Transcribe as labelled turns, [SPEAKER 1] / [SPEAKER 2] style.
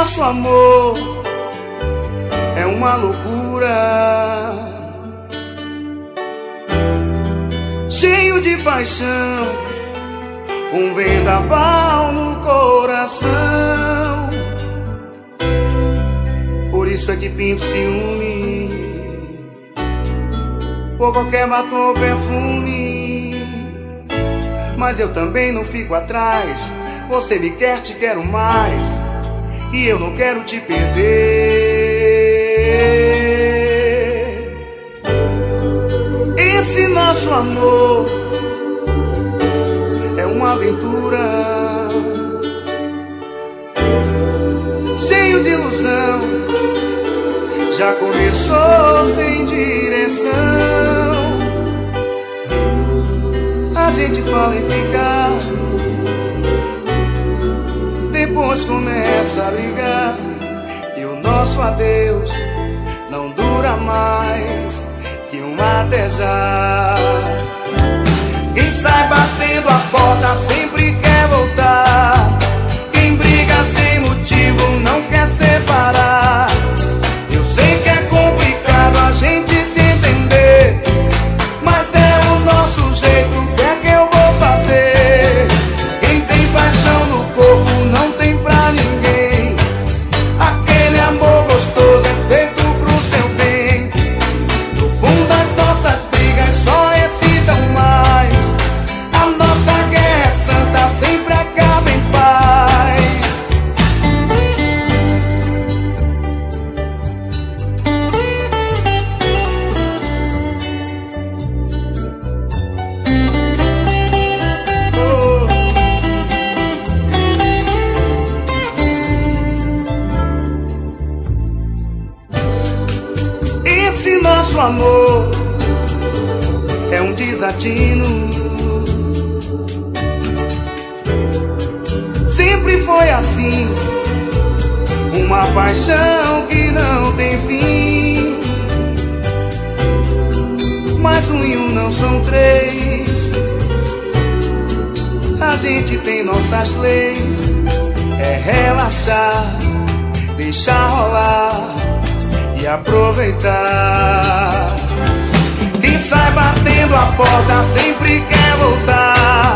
[SPEAKER 1] nosso amor é uma loucura, cheio de paixão, um vendaval no coração. Por isso é que pinto ciúme por qualquer batom ou perfume. Mas eu também não fico atrás. Você me quer, te quero mais, e eu não quero te perder. Esse nosso amor é uma aventura, cheio de ilusão. Já começou sem direção. A gente fala em ficar, depois começa a brigar, e o nosso adeus não dura mais que um até já. Quem sai batendo a porta sempre quer voltar. Quem briga sem motivo não quer separar. Eu sei que é complicado a gente se entender, mas é o nosso jeito, o que é que eu vou fazer? Quem tem paixão no corpo não tem pra ninguém. Aquele amor gostoso é feito pro seu bem. No fundo as nossas brigas só excitam mais. A nossa guerra é santa, sempre acaba em paz. Esse nosso amor é um desatino, sempre foi assim, uma paixão que não tem fim. Mas um e um não são três, a gente tem nossas leis. É relaxar, deixar rolar e aproveitar. Quem sai batendo a porta sempre quer voltar.